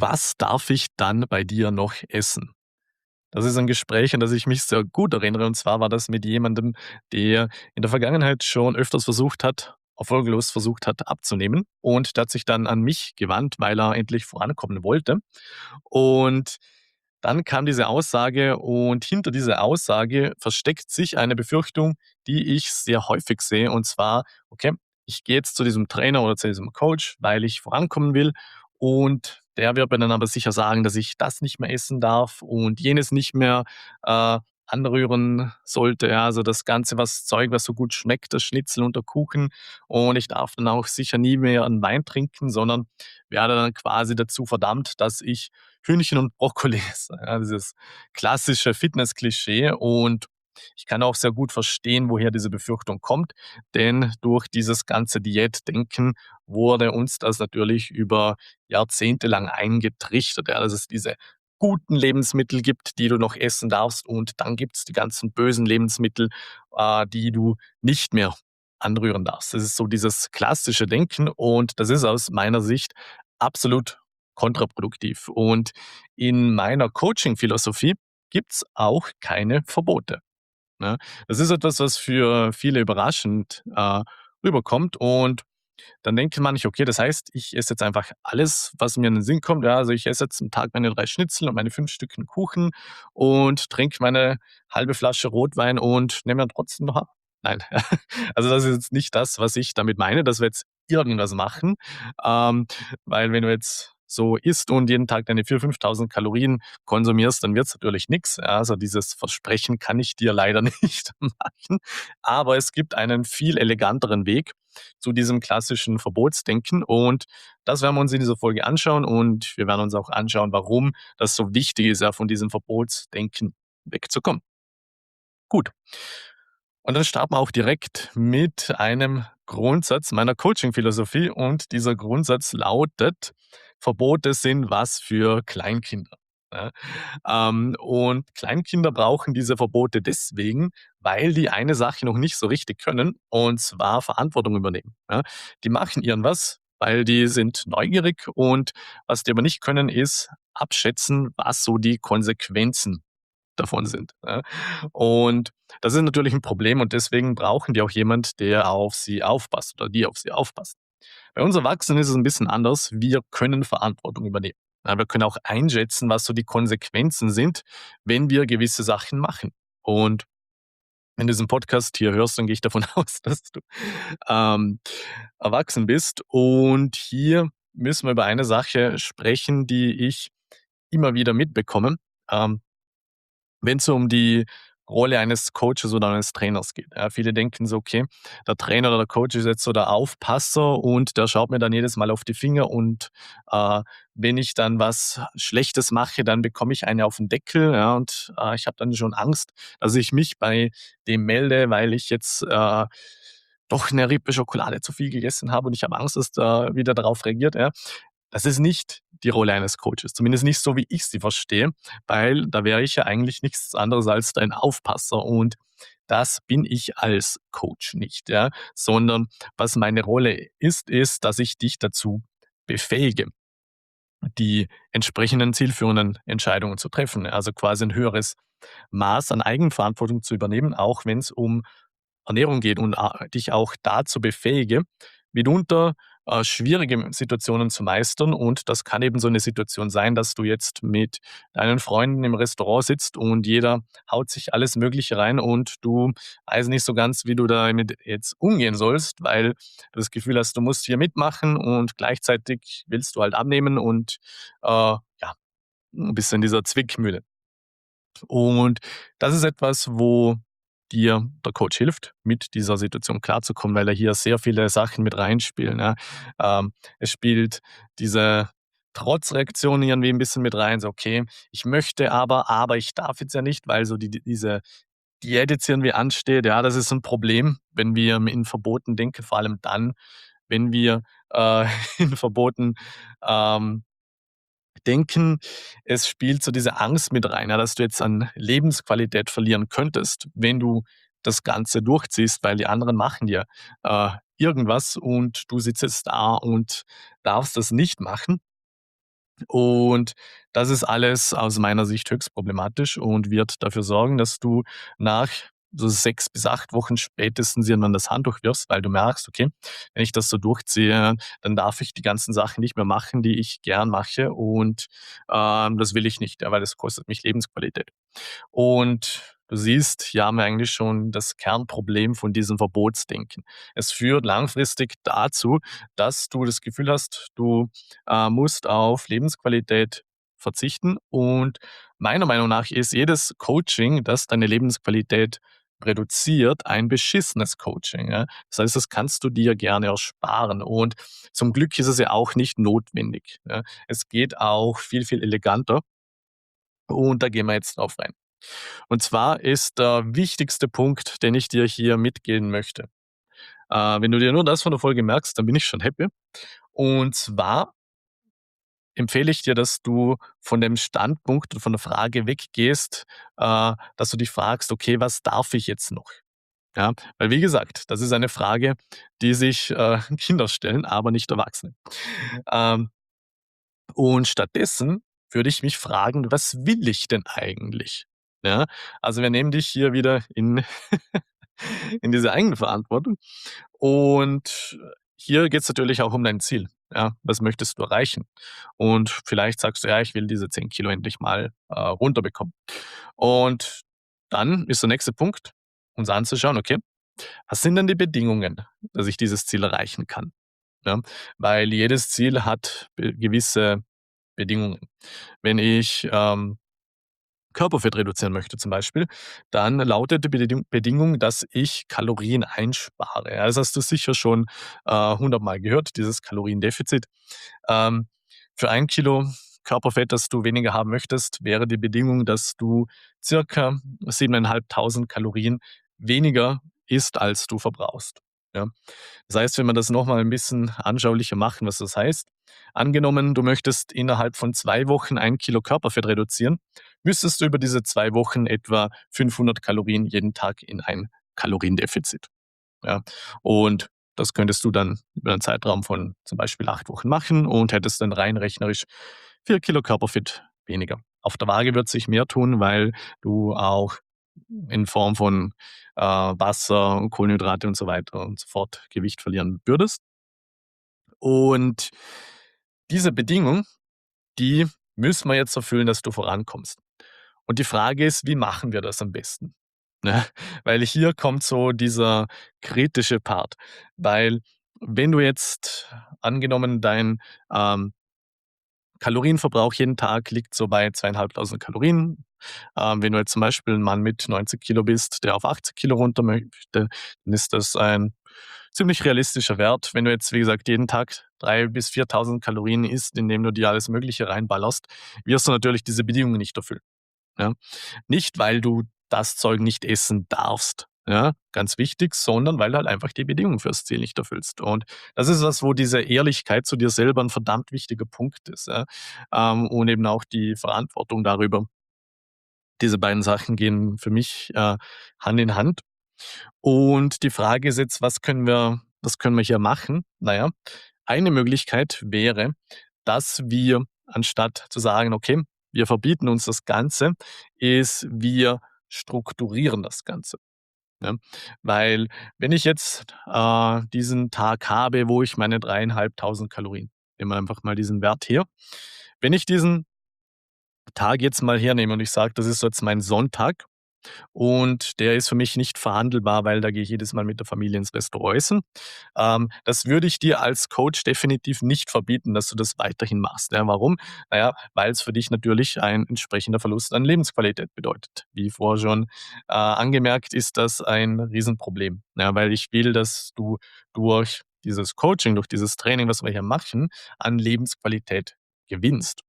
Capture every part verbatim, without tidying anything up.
Was darf ich dann bei dir noch essen? Das ist ein Gespräch, an das ich mich sehr gut erinnere. Und zwar war das mit jemandem, der in der Vergangenheit schon öfters versucht hat erfolglos versucht hat abzunehmen. Und der hat sich dann an mich gewandt, weil er endlich vorankommen wollte. Und dann kam diese Aussage und hinter dieser Aussage versteckt sich eine Befürchtung, die ich sehr häufig sehe. Und zwar, okay, ich gehe jetzt zu diesem Trainer oder zu diesem Coach, weil ich vorankommen will. Und der wird mir dann aber sicher sagen, dass ich das nicht mehr essen darf und jenes nicht mehr äh, anrühren sollte. Ja, also das Ganze, was Zeug, was so gut schmeckt, das Schnitzel und der Kuchen. Und ich darf dann auch sicher nie mehr einen Wein trinken, sondern werde dann quasi dazu verdammt, dass ich Hühnchen und Brokkoli esse. Ja, dieses klassische Fitness-Klischee. Und ich kann auch sehr gut verstehen, woher diese Befürchtung kommt, denn durch dieses ganze Diätdenken wurde uns das natürlich über Jahrzehnte lang eingetrichtert, ja, dass es diese guten Lebensmittel gibt, die du noch essen darfst, und dann gibt es die ganzen bösen Lebensmittel, äh, die du nicht mehr anrühren darfst. Das ist so dieses klassische Denken, und das ist aus meiner Sicht absolut kontraproduktiv. Und in meiner Coaching-Philosophie gibt's auch keine Verbote, ne? Das ist etwas, was für viele überraschend, äh, rüberkommt, und dann denkt manche: „Okay, das heißt, ich esse jetzt einfach alles, was mir in den Sinn kommt, ja, also ich esse jetzt am Tag meine drei Schnitzel und meine fünf Stücken Kuchen und trinke meine halbe Flasche Rotwein und nehme dann trotzdem noch ab.“ Nein, also das ist jetzt nicht das, was ich damit meine, dass wir jetzt irgendwas machen, ähm, weil wenn du jetzt so isst und jeden Tag deine viertausend, fünftausend Kalorien konsumierst, dann wird's natürlich nix. Ja, also dieses Versprechen kann ich dir leider nicht machen. Aber es gibt einen viel eleganteren Weg zu diesem klassischen Verbotsdenken, und das werden wir uns in dieser Folge anschauen, und wir werden uns auch anschauen, warum das so wichtig ist, ja, von diesem Verbotsdenken wegzukommen. Gut. Und dann starten wir auch direkt mit einem Grundsatz meiner Coaching-Philosophie, und dieser Grundsatz lautet: Verbote sind was für Kleinkinder. Ja, ähm, und Kleinkinder brauchen diese Verbote deswegen, weil die eine Sache noch nicht so richtig können, und zwar Verantwortung übernehmen. Ja, die machen irgendwas, weil die sind neugierig, und was die aber nicht können, ist abschätzen, was so die Konsequenzen davon sind. Ja. Und das ist natürlich ein Problem, und deswegen brauchen die auch jemand, der auf sie aufpasst oder die auf sie aufpasst. Bei uns Erwachsenen ist es ein bisschen anders. Wir können Verantwortung übernehmen. Ja, wir können auch einschätzen, was so die Konsequenzen sind, wenn wir gewisse Sachen machen. Und wenn du diesen Podcast hier hörst, dann gehe ich davon aus, dass du, ähm, erwachsen bist. Und hier müssen wir über eine Sache sprechen, die ich immer wieder mitbekomme. Ähm wenn es so um die Rolle eines Coaches oder eines Trainers geht. Ja, viele denken so: „Okay, der Trainer oder der Coach ist jetzt so der Aufpasser und der schaut mir dann jedes Mal auf die Finger, und, äh, wenn ich dann was Schlechtes mache, dann bekomme ich eine auf den Deckel, ja, und, äh, ich habe dann schon Angst, dass ich mich bei dem melde, weil ich jetzt, äh, doch eine Rippe Schokolade zu viel gegessen habe, und ich habe Angst, dass der wieder darauf reagiert“, ja. Das ist nicht die Rolle eines Coaches, zumindest nicht so, wie ich sie verstehe, weil da wäre ich ja eigentlich nichts anderes als dein Aufpasser, und das bin ich als Coach nicht, ja, sondern was meine Rolle ist, ist, dass ich dich dazu befähige, die entsprechenden zielführenden Entscheidungen zu treffen, also quasi ein höheres Maß an Eigenverantwortung zu übernehmen, auch wenn es um Ernährung geht, und a dich auch dazu befähige, mitunter, äh, schwierige Situationen zu meistern. Und das kann eben so eine Situation sein, dass du jetzt mit deinen Freunden im Restaurant sitzt und jeder haut sich alles Mögliche rein, und du weißt nicht so ganz, wie du damit jetzt umgehen sollst, weil du das Gefühl hast, du musst hier mitmachen, und gleichzeitig willst du halt abnehmen, und, äh, ja, bist in dieser Zwickmühle. Und das ist etwas, wo dir der Coach hilft, mit dieser Situation klarzukommen, weil da hier sehr viele Sachen mit reinspielen, ja. Ähm, es spielt diese Trotzreaktion irgendwie ein bisschen mit rein, so: „Okay, ich möchte aber, aber ich darf jetzt ja nicht, weil so die die diese Diät jetzt irgendwie ansteht.“ Ja, das ist ein Problem, wenn wir in Verboten denken, vor allem dann, wenn wir, äh, in Verboten, ähm denken, es spielt so diese Angst mit rein, ja, dass du jetzt an Lebensqualität verlieren könntest, wenn du das Ganze durchziehst, weil die anderen machen ja äh, irgendwas, und du sitzt jetzt da und darfst das nicht machen. Und das ist alles aus meiner Sicht höchst problematisch und wird dafür sorgen, dass du nach so sechs bis acht Wochen spätestens irgendwann das Handtuch wirfst, weil du merkst: „Okay, wenn ich das so durchziehe, dann darf ich die ganzen Sachen nicht mehr machen, die ich gern mache und, ähm, das will ich nicht, ja, weil das kostet mich Lebensqualität.“ Und du siehst, hier haben wir eigentlich schon das Kernproblem von diesem Verbotsdenken. Es führt langfristig dazu, dass du das Gefühl hast, du, äh, musst auf Lebensqualität verzichten. Und meiner Meinung nach ist jedes Coaching, das deine Lebensqualität reduziert, ein beschissenes Coaching, ja. Das heißt, das kannst du dir gerne ersparen. Und zum Glück ist es ja auch nicht notwendig, ja. Es geht auch viel, viel eleganter und da gehen wir jetzt drauf rein. Und zwar ist der wichtigste Punkt, den ich dir hier mitgeben möchte. Äh, wenn du dir nur das von der Folge merkst, dann bin ich schon happy. Und zwar empfehle ich dir, dass du von dem Standpunkt oder von der Frage weggehst, äh, dass du dich fragst: „Okay, was darf ich jetzt noch?“ Ja, weil wie gesagt, das ist eine Frage, die sich, äh, Kinder stellen, aber nicht Erwachsene. Ähm, und stattdessen würde ich mich fragen: „Was will ich denn eigentlich?“ Ja, also wir nehmen dich hier wieder in in diese Eigenverantwortung. Und hier geht es natürlich auch um dein Ziel. Ja, was möchtest du erreichen? Und vielleicht sagst du: „Ja, ich will diese zehn Kilo endlich mal, äh, runterbekommen.“ Und dann ist der nächste Punkt, uns anzuschauen: „Okay, was sind denn die Bedingungen, dass ich dieses Ziel erreichen kann?“ Ja, weil jedes Ziel hat be gewisse Bedingungen. Wenn ich, ähm Körperfett reduzieren möchte zum Beispiel, dann lautet die Beding Bedingung, dass ich Kalorien einspare. Ja, das hast du sicher schon, äh, hundert Mal gehört, dieses Kaloriendefizit. Ähm, für ein Kilo Körperfett, das du weniger haben möchtest, wäre die Bedingung, dass du circa siebentausendfünfhundert Kalorien weniger isst, als du verbrauchst. Ja. Das heißt, wenn wir das noch mal 'n bisschen anschaulicher machen, was das heißt. Angenommen, du möchtest innerhalb von zwei Wochen ein Kilo Körperfett reduzieren, müsstest du über diese zwei Wochen etwa fünfhundert Kalorien jeden Tag in ein Kaloriendefizit, ja? Und das könntest du dann über einen Zeitraum von zum Beispiel acht Wochen machen und hättest dann rein rechnerisch vier Kilo Körperfett weniger. Auf der Waage wird sich mehr tun, weil du auch in Form von, äh, Wasser, Kohlenhydrate und so weiter und so fort Gewicht verlieren würdest. Und diese Bedingung, die müssen wir jetzt erfüllen, dass du vorankommst. Und die Frage ist, wie machen wir das am besten? Ne? Weil hier kommt so dieser kritische Part. Weil wenn du jetzt angenommen dein, ähm, Kalorienverbrauch jeden Tag liegt so bei zweitausendfünfhundert Kalorien. Ähm, wenn du jetzt zum Beispiel ein Mann mit neunzig Kilo bist, der auf achtzig Kilo runter möchte, dann ist das ein ziemlich realistischer Wert. Wenn du jetzt, wie gesagt, jeden Tag dreitausend bis viertausend Kalorien isst, indem du dir alles Mögliche reinballerst, wirst du natürlich diese Bedingungen nicht erfüllen, ja? Nicht, weil du das Zeug nicht essen darfst, ja, ganz wichtig, sondern weil du halt einfach die Bedingungen fürs Ziel nicht erfüllst. Und das ist was, wo diese Ehrlichkeit zu dir selber ein verdammt wichtiger Punkt ist, ja, ähm, und eben auch die Verantwortung darüber. Diese beiden Sachen gehen für mich, äh, Hand in Hand. Und die Frage ist jetzt, was können wir was können wir hier machen? Na ja, eine Möglichkeit wäre, dass wir anstatt zu sagen: „Okay, wir verbieten uns das Ganze“, ist, wir strukturieren das Ganze, ne? Weil wenn ich jetzt, äh, diesen Tag habe, wo ich meine dreitausendfünfhundert Kalorien nehmen wir einfach mal diesen Wert her. Wenn ich diesen Tag jetzt mal hernehme und ich sage, das ist so jetzt mein Sonntag und der ist für mich nicht verhandelbar, weil da gehe ich jedes Mal mit der Familie ins Restaurant essen. Ähm, das würde ich dir als Coach definitiv nicht verbieten, dass du das weiterhin machst. Ja, warum? Na ja, weil es für dich natürlich ein entsprechender Verlust an Lebensqualität bedeutet. Wie vorher schon, äh, angemerkt, ist das ein Riesenproblem. Ja, weil ich will, dass du durch dieses Coaching, durch dieses Training, was wir hier machen, an Lebensqualität gewinnst.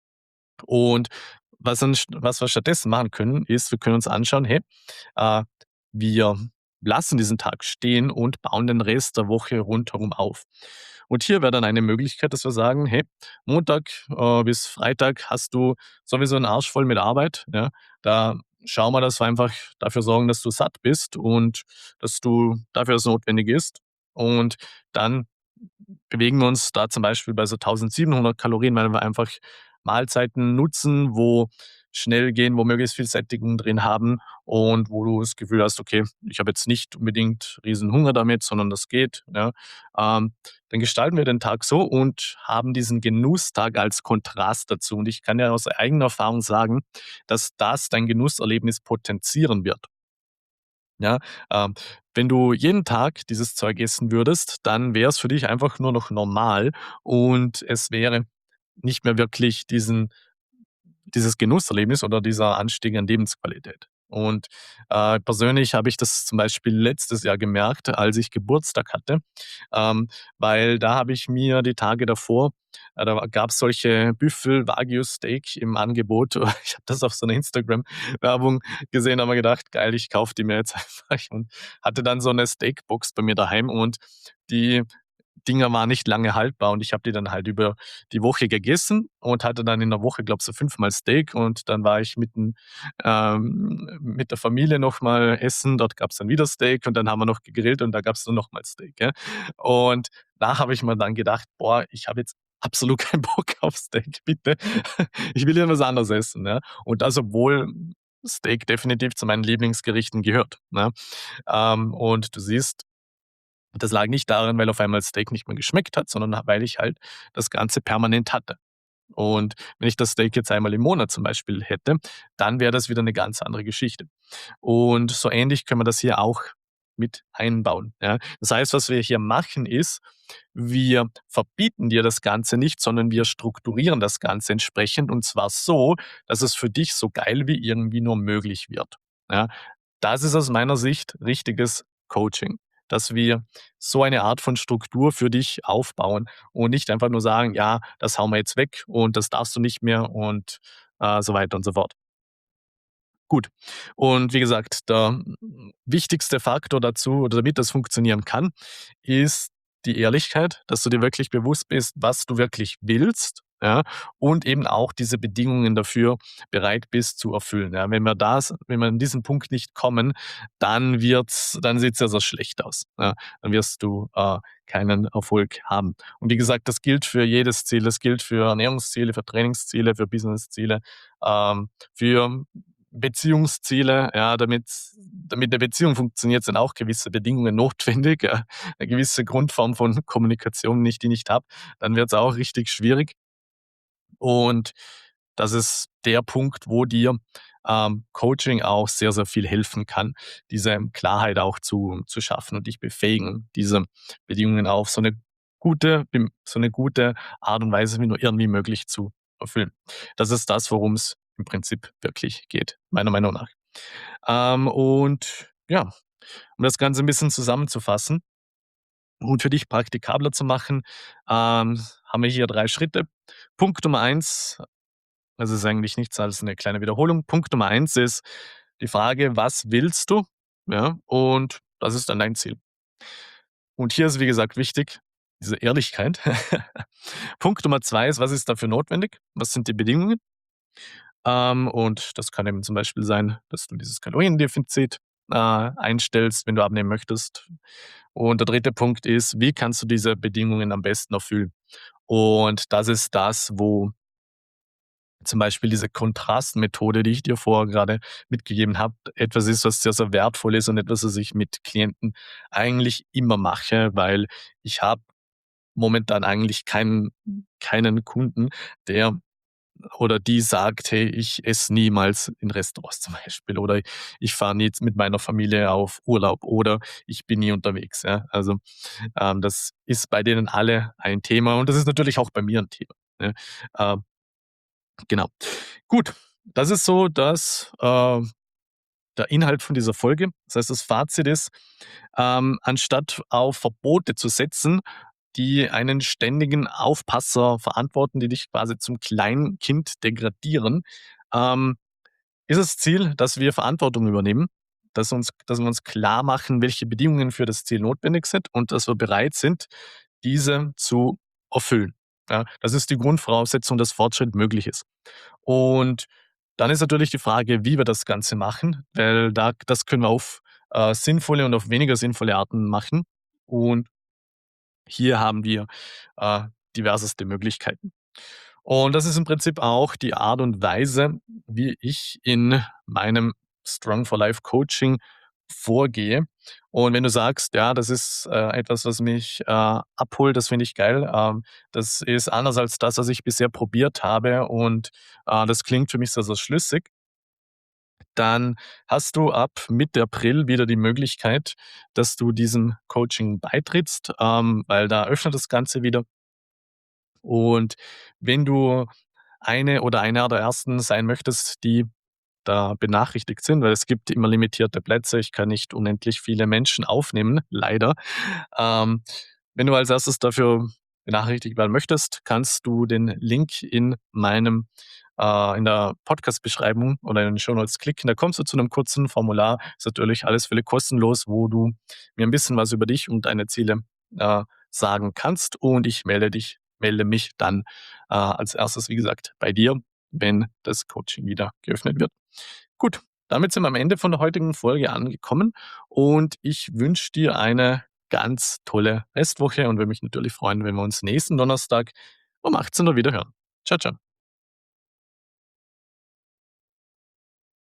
Und was dann was wir stattdessen machen können, ist, wir können uns anschauen, hey, äh, wir lassen diesen Tag stehen und bauen den Rest der Woche rundherum auf. Und hier wäre dann eine Möglichkeit, dass wir sagen: „Hey, Montag, äh, bis Freitag hast du sowieso 'n Arsch voll mit Arbeit, ja. Da schauen wir, dass wir einfach dafür sorgen, dass du satt bist und dass du dafür, was notwendig ist. Und dann bewegen wir uns da zum Beispiel bei so tausendsiebenhundert Kalorien, weil wir einfach Mahlzeiten nutzen, wo schnell gehen, wo möglichst viel Sättigung drin haben und wo du das Gefühl hast: „Okay, ich habe jetzt nicht unbedingt riesen Hunger damit, sondern das geht“, ja. Ähm, dann gestalten wir den Tag so und haben diesen Genusstag als Kontrast dazu. Und ich kann ja aus eigener Erfahrung sagen, dass das dein Genusserlebnis potenzieren wird. Ja, ähm, wenn du jeden Tag dieses Zeug essen würdest, dann wäre es für dich einfach nur noch normal und es wäre nicht mehr wirklich diesen dieses Genusserlebnis oder dieser Anstieg an Lebensqualität. Und, äh, persönlich habe ich das zum Beispiel letztes Jahr gemerkt, als ich Geburtstag hatte, ähm, weil da habe ich mir die Tage davor äh, da gab's solche Büffel-Wagyu-Steak im Angebot. Ich habe das auf so 'ner Instagram-Werbung gesehen, habe mir gedacht: „Geil, ich kaufe die mir jetzt einfach“ und hatte dann so 'ne Steakbox bei mir daheim und die Dinger waren nicht lange haltbar und ich habe die dann halt über die Woche gegessen und hatte dann in der Woche, glaube so fünfmal Steak und dann war ich mit 'n ähm, mit der Familie noch mal essen. Dort gab's dann wieder Steak und dann haben wir noch gegrillt und da gab's dann noch mal Steak, ja? Und da habe ich mir dann gedacht: „Boah, ich habe jetzt absolut keinen Bock auf Steak, bitte. Ich will irgendwas anderes essen“, ja? Und das, obwohl Steak definitiv zu meinen Lieblingsgerichten gehört, ne? Ähm, und du siehst, das lag nicht daran, weil auf einmal Steak nicht mehr geschmeckt hat, sondern weil ich halt das Ganze permanent hatte. Und wenn ich das Steak jetzt einmal im Monat zum Beispiel hätte, dann wäre das wieder eine ganz andere Geschichte. Und so ähnlich können wir das hier auch mit einbauen, ja? Das heißt, was wir hier machen, ist, wir verbieten dir das Ganze nicht, sondern wir strukturieren das Ganze entsprechend und zwar so, dass es für dich so geil wie irgendwie nur möglich wird, ja? Das ist aus meiner Sicht richtiges Coaching, dass wir so eine Art von Struktur für dich aufbauen und nicht einfach nur sagen: „Ja, das hauen wir jetzt weg und das darfst du nicht mehr“ und, äh, so weiter und so fort. Gut. Und wie gesagt, der mm, wichtigste Faktor dazu oder damit das funktionieren kann, ist die Ehrlichkeit, dass du dir wirklich bewusst bist, was du wirklich willst, ja, und eben auch diese Bedingungen dafür bereit bist zu erfüllen, ja. Wenn wir das wenn wir an diesen Punkt nicht kommen, dann wird's dann sieht's ja sehr schlecht aus, ja. Dann wirst du, äh, keinen Erfolg haben. Und wie gesagt, das gilt für jedes Ziel. Das gilt für Ernährungsziele, für Trainingsziele, für Businessziele, ähm, für Beziehungsziele, ja, damit damit 'ne Beziehung funktioniert, sind auch gewisse Bedingungen notwendig, ja. 'Ne gewisse Grundform von Kommunikation, wenn ich die nicht habe, dann wird's auch richtig schwierig. Und das ist der Punkt, wo dir, ähm, Coaching auch sehr, sehr viel helfen kann, diese Klarheit auch zu zu schaffen und dich befähigen, diese Bedingungen auf so 'ne gute bim so 'ne gute Art und Weise wie nur irgendwie möglich zu erfüllen. Das ist das, worum's im Prinzip wirklich geht, meiner Meinung nach. Ähm, und ja, um das Ganze 'n bisschen zusammenzufassen und für dich praktikabler zu machen, ähm, haben wir hier drei Schritte. Punkt Nummer eins, das ist eigentlich nichts als 'ne kleine Wiederholung. Punkt Nummer eins ist die Frage: „Was willst du?“ Ja, und das ist dann dein Ziel. Und hier ist, wie gesagt, wichtig, diese Ehrlichkeit. Punkt Nummer zwei ist: „Was ist dafür notwendig? Was sind die Bedingungen?“ Ähm, und das kann eben zum Beispiel sein, dass du dieses Kaloriendefizit, äh, einstellst, wenn du abnehmen möchtest. Und der dritte Punkt ist: Wie kannst du diese Bedingungen am besten erfüllen? Und das ist das, wo zum Beispiel diese Kontrastmethode, die ich dir vorher gerade mitgegeben habe, etwas ist, was sehr, sehr wertvoll ist und etwas, was ich mit Klienten eigentlich immer mache, weil ich habe momentan eigentlich keinen keinen Kunden, der oder die sagt: „Hey, ich esse niemals in Restaurants“, zum Beispiel, oder „Ich fahre nie jetzt mit meiner Familie auf Urlaub“ oder „Ich bin nie unterwegs“, ja? Also, ähm, das ist bei denen alle ein Thema und das ist natürlich auch bei mir 'n Thema, ne? Ähm, genau. Gut, das ist so das, äh der Inhalt von dieser Folge. Das heißt, das Fazit ist, ähm, anstatt auf Verbote zu setzen, die einen ständigen Aufpasser verantworten, die dich quasi zum Kleinkind degradieren, ähm, ist das Ziel, dass wir Verantwortung übernehmen, dass uns dass wir uns klarmachen, welche Bedingungen für das Ziel notwendig sind und dass wir bereit sind, diese zu erfüllen. Ja, das ist die Grundvoraussetzung, dass Fortschritt möglich ist. Und dann ist natürlich die Frage, wie wir das Ganze machen, weil da das können wir auf, äh, sinnvolle und auf weniger sinnvolle Arten machen. Und Hier haben wir, äh, diverseste Möglichkeiten. Und das ist im Prinzip auch die Art und Weise, wie ich in meinem Strong for Life Coaching vorgehe. Und wenn du sagst: „Ja, das ist, äh, etwas, was mich, äh, abholt, das finde ich geil. Ähm, das ist anders als das, was ich bisher probiert habe und, äh, das klingt für mich sehr, sehr schlüssig“ dann hast du ab Mitte April wieder die Möglichkeit, dass du diesem Coaching beitrittst, ähm, weil da öffnet das Ganze wieder. Und wenn du eine oder einer der Ersten sein möchtest, die da benachrichtigt sind, weil es gibt immer limitierte Plätze. Ich kann nicht unendlich viele Menschen aufnehmen, leider. Ähm, wenn du als Erstes dafür benachrichtigt werden möchtest, kannst du den Link in meinem äh, in der Podcast-Beschreibung oder in den Shownotes klicken. Da kommst du zu 'nem kurzen Formular. Ist natürlich alles völlig kostenlos, wo du mir 'n bisschen was über dich und deine Ziele, äh, sagen kannst und ich melde dich melde mich dann, äh, als Erstes, wie gesagt, bei dir, wenn das Coaching wieder geöffnet wird. Gut, damit sind wir am Ende von der heutigen Folge angekommen und ich wünsche dir eine ganz tolle Restwoche und würde mich natürlich freuen, wenn wir uns nächsten Donnerstag um achtzehn Uhr wieder hören. Tschau, tschau.